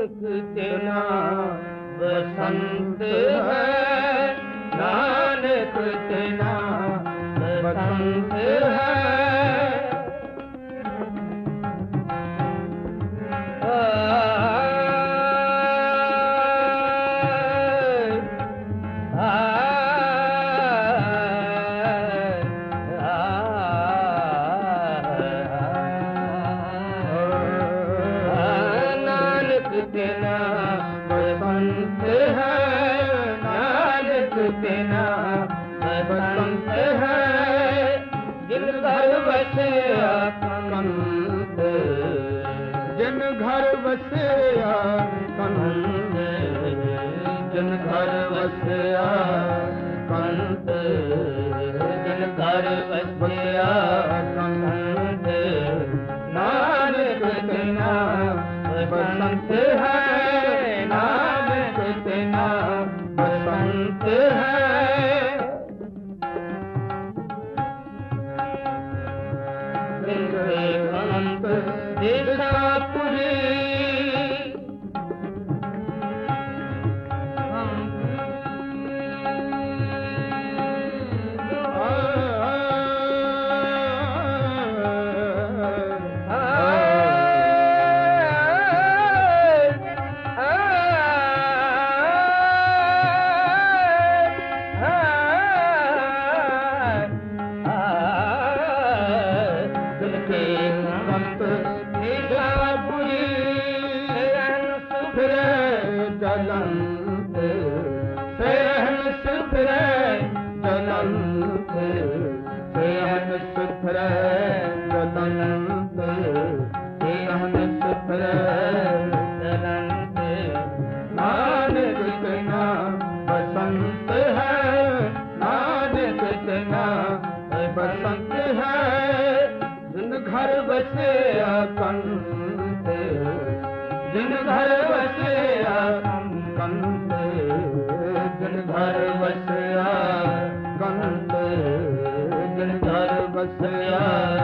तेना बसंत है, नानक तेना बसंत है। तेना बसंत है, नानक तेना बसंत है। जिन घर बसे कंत, जिन घर बसे कंत, जिन घर बसे कंत, जिन घर बसे कंत, नानक तेना बसंत है, नानक तेना बसंत है। अंत देशापुरी जलंत सहन सुफरे, जलंत सहन सुफरे, जलंत सहन सुफरे, जलंत। नानक तेना बसंत है, नानक तेना बसंत है। जिन घर बसे कंत, जिन घर बसे कंत, जिन घर बसे कंत, जिन घर बसे